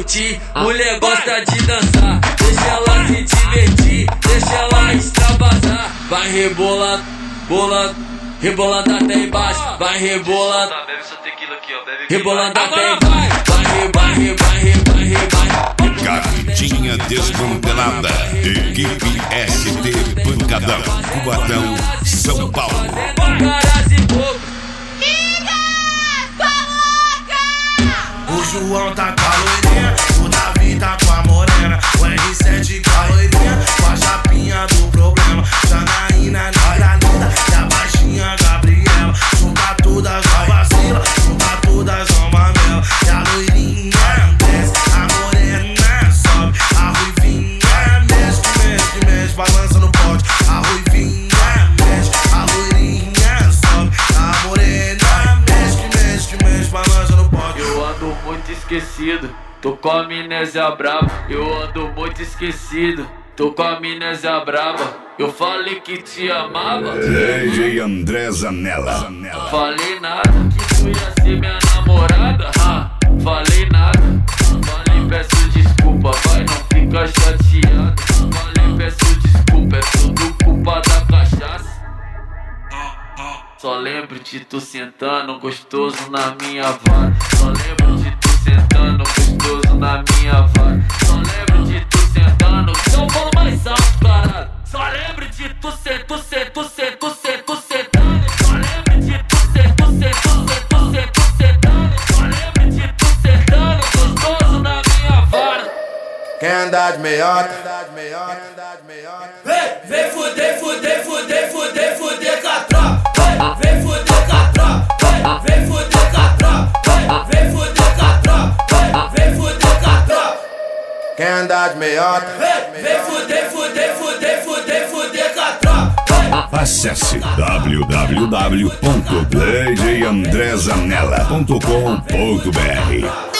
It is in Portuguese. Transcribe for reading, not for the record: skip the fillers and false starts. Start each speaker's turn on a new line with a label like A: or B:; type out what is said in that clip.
A: curtir, mulher gosta de dançar. Deixa ela se divertir, deixa ela extravasar. Vai rebolando, bolando, rebolando até embaixo. Vai rebolando,
B: Bebe essa tequila aqui, ó. Bebe
A: rebolando até embaixo. Vai.
C: Capidinha desmantelada. Equipe ST Pancadão. Cubatão, São Paulo.
A: Caras e pouco.
D: O João tá com a loirinha, o Davi tá com a morena, o R7 com a loirinha, com a chapinha do problema. Janaína, nada linda, e a baixinha Gabriela. Junta todas a vacila, junta todas a mamela. E a loirinha desce, a morena sobe, a ruivinha mexe, balança no pote. A ruivinha mexe, a loirinha sobe, a morena mexe, balança no pote.
B: Eu ando muito esquecido, tô com a amnésia brava. Eu ando muito esquecido, tô com a amnésia brava. Eu falei que te amava,
C: DJ André Zanella.
B: falei nada, que tu ia ser minha namorada. Falei nada, falei peço desculpa, vai, não fica chateado. Falei peço desculpa, é tudo culpa da cachaça. Só lembro de tu sentando gostoso na minha vara. Só lembro de tu sentando gostoso na minha vara. Só lembro de tu sentando. Então fala mais alto, caralho. Só lembro de tu sentando. Só lembro de tu sentando. Só lembro de tu sentando gostoso na minha vara.
D: Quer andar de meiota?
A: Vem fuder com a tropa. Vem fuder com a tropa. Vem fuder com a tropa. Vem fuder com a tropa. Vem fuder com a tropa.
D: Quer andar de meiota?
A: Vem fuder com a tropa.
C: Acesse www.djandrezanella.com.br